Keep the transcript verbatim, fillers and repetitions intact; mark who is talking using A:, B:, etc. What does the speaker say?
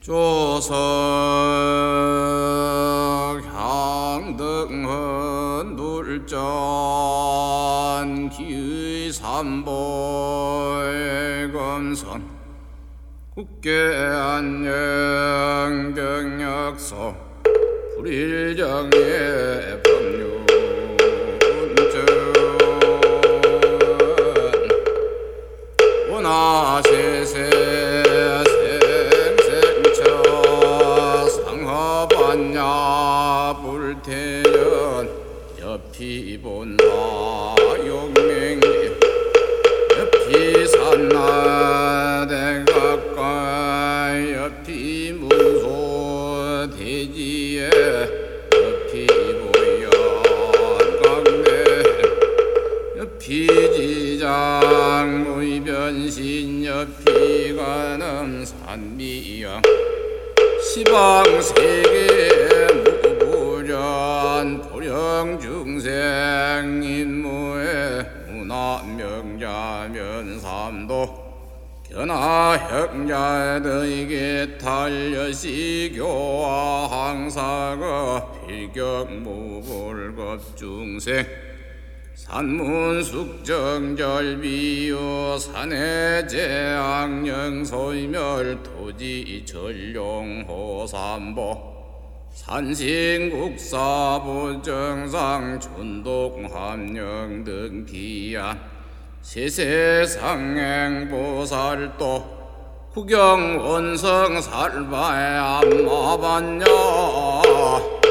A: 조석 향등헌 눌전 기의 삼보의 검선 국계안녕 병약소 불일정의 법률운전 원하세세 생생처 상허반야 불태연 여피본사 용맹리 여피산나 대각과 여피문소 대지에 여피보연 강대 여피지장 무이변신 여피관음 산미영 시방세계 무불연 보령중생 인무의 문화명자면 삼도 견하형자들에게 달려시교와 항사가 필격무불급중생 산문숙정절비요 산해제악령소이멸 토지전룡호삼보 산신국사부정상 춘독함령 등 기한 세세상행보살도 구경원성살바의 안마반야